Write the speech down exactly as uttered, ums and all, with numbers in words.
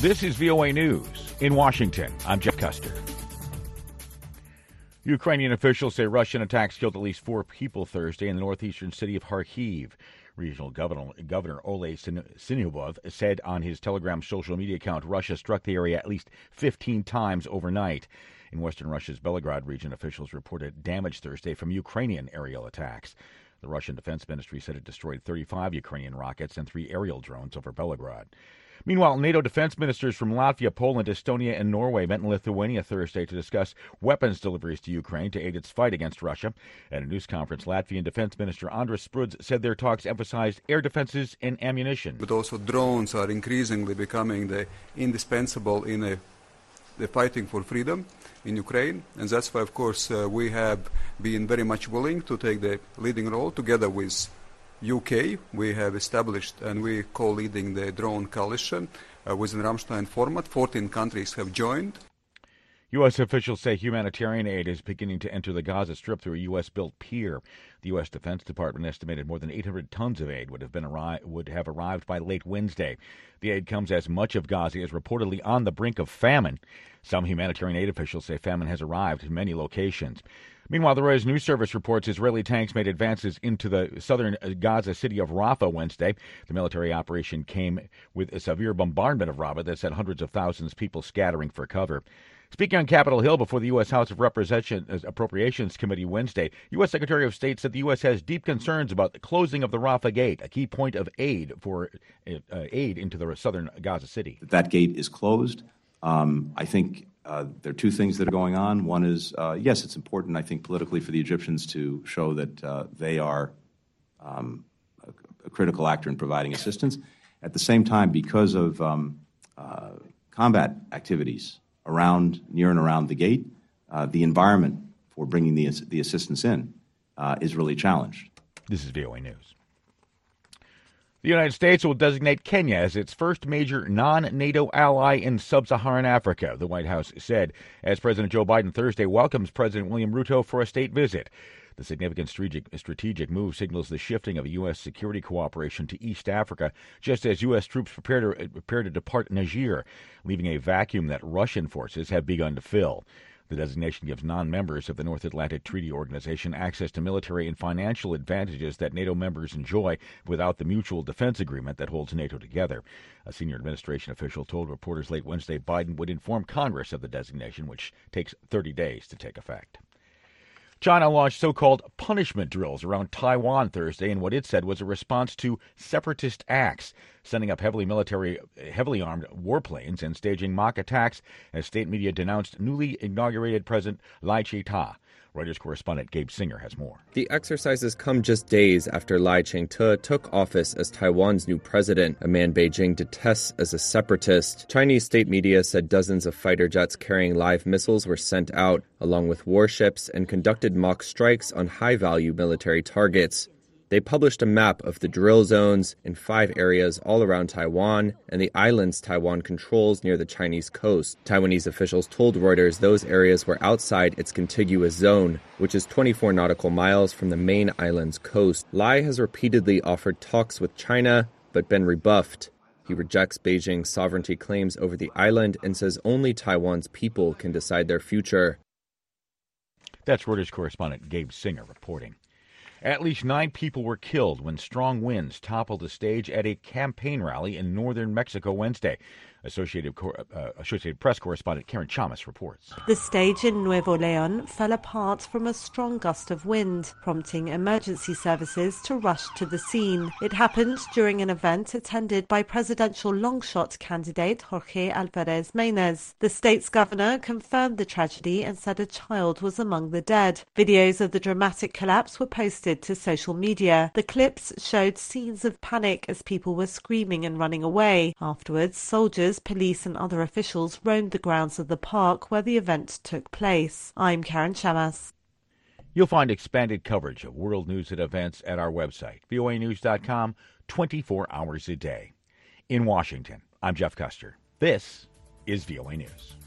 This is V O A News. In Washington, I'm Jeff Custer. Ukrainian officials say Russian attacks killed at least four people Thursday in the northeastern city of Kharkiv. Regional Governor, Governor Oleh Syniehubov said on his Telegram social media account Russia struck the area at least fifteen times overnight. In western Russia's Belgorod region, officials reported damage Thursday from Ukrainian aerial attacks. The Russian Defense Ministry said it destroyed thirty-five Ukrainian rockets and three aerial drones over Belgorod. Meanwhile, NATO defense ministers from Latvia, Poland, Estonia, and Norway met in Lithuania Thursday to discuss weapons deliveries to Ukraine to aid its fight against Russia. At a news conference, Latvian Defense Minister Andris Spruds said their talks emphasized air defenses and ammunition. But also drones are increasingly becoming the indispensable in a, the fighting for freedom in Ukraine. And that's why, of course, uh, we have been very much willing to take the leading role together with U K. We have established and we co-leading the drone coalition uh, within Ramstein format. fourteen countries have joined. U S officials say humanitarian aid is beginning to enter the Gaza Strip through a U S-built pier. The U S Defense Department estimated more than eight hundred tons of aid would have been arri- would have arrived by late Wednesday. The aid comes as much of Gaza is reportedly on the brink of famine. Some humanitarian aid officials say famine has arrived in many locations. Meanwhile, the Reuters news service reports Israeli tanks made advances into the southern Gaza city of Rafah Wednesday. The military operation came with a severe bombardment of Rafah that sent hundreds of thousands of people scattering for cover. Speaking on Capitol Hill before the U S. House of Representatives Appropriations Committee Wednesday, U S. Secretary of State said the U S has deep concerns about the closing of the Rafah Gate, a key point of aid for uh, aid into the southern Gaza city. That gate is closed. Um, I think uh, there are two things that are going on. One is, uh, yes, it's important, I think, politically for the Egyptians to show that uh, they are um, a, a critical actor in providing assistance. At the same time, because of um, uh, combat activities around, near and around the gate, uh, the environment for bringing the, the assistance in uh, is really challenged. This is V O A News. The United States will designate Kenya as its first major non-NATO ally in sub-Saharan Africa, the White House said, as President Joe Biden Thursday welcomes President William Ruto for a state visit. The significant strategic, strategic move signals the shifting of U S security cooperation to East Africa, just as U S troops prepare to, prepare to depart Niger, leaving a vacuum that Russian forces have begun to fill. The designation gives non-members of the North Atlantic Treaty Organization access to military and financial advantages that NATO members enjoy without the mutual defense agreement that holds NATO together. A senior administration official told reporters late Wednesday Biden would inform Congress of the designation, which takes thirty days to take effect. China launched so-called punishment drills around Taiwan Thursday in what it said was a response to separatist acts, sending up heavily military, heavily armed warplanes and staging mock attacks as state media denounced newly inaugurated President Lai Ching-te. Reuters correspondent Gabe Singer has more. The exercises come just days after Lai Ching-te took office as Taiwan's new president, a man Beijing detests as a separatist. Chinese state media said dozens of fighter jets carrying live missiles were sent out, along with warships, and conducted mock strikes on high-value military targets. They published a map of the drill zones in five areas all around Taiwan and the islands Taiwan controls near the Chinese coast. Taiwanese officials told Reuters those areas were outside its contiguous zone, which is twenty-four nautical miles from the main island's coast. Lai has repeatedly offered talks with China, but been rebuffed. He rejects Beijing's sovereignty claims over the island and says only Taiwan's people can decide their future. That's Reuters correspondent Gabe Singer reporting. At least nine people were killed when strong winds toppled a stage at a campaign rally in northern Mexico Wednesday. Associated, uh, Associated Press correspondent Karen Chamas reports. The stage in Nuevo Leon fell apart from a strong gust of wind, prompting emergency services to rush to the scene. It happened during an event attended by presidential longshot candidate Jorge Alvarez Maínez. The state's governor confirmed the tragedy and said a child was among the dead. Videos of the dramatic collapse were posted to social media. The clips showed scenes of panic as people were screaming and running away. Afterwards, soldiers, police and other officials roamed the grounds of the park where the event took place. I'm Karen Chamas. You'll find expanded coverage of world news and events at our website, V O A news dot com, twenty-four hours a day. In Washington, I'm Jeff Custer. This is V O A News.